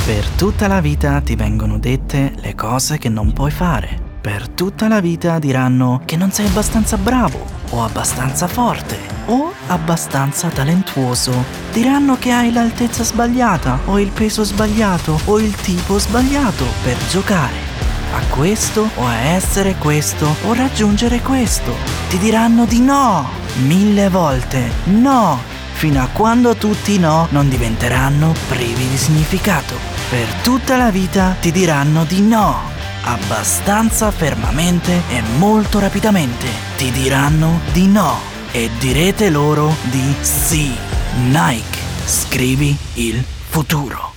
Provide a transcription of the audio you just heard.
Per tutta la vita ti vengono dette le cose che non puoi fare. Per tutta la vita diranno che non sei abbastanza bravo, o abbastanza forte, o abbastanza talentuoso. Diranno che hai l'altezza sbagliata, o il peso sbagliato, o il tipo sbagliato per giocare a questo, o a essere questo, o raggiungere questo. Ti diranno di no, 1000 volte no, fino a quando tutti i no non diventeranno privi di significato. Per tutta la vita ti diranno di no, abbastanza fermamente e molto rapidamente. Ti diranno di no e direte loro di sì. Nike, scrivi il futuro.